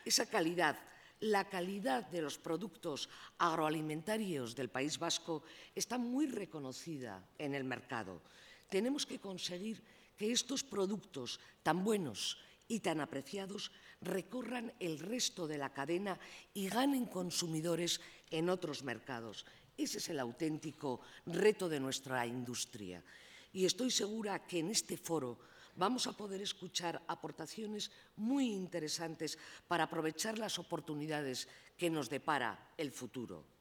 esa calidad, la calidad de los productos agroalimentarios del País Vasco está muy reconocida en el mercado. Tenemos que conseguir que estos productos tan buenos y tan apreciados recorran el resto de la cadena y ganen consumidores en otros mercados. Ese es el auténtico reto de nuestra industria. Y estoy segura que en este foro vamos a poder escuchar aportaciones muy interesantes para aprovechar las oportunidades que nos depara el futuro.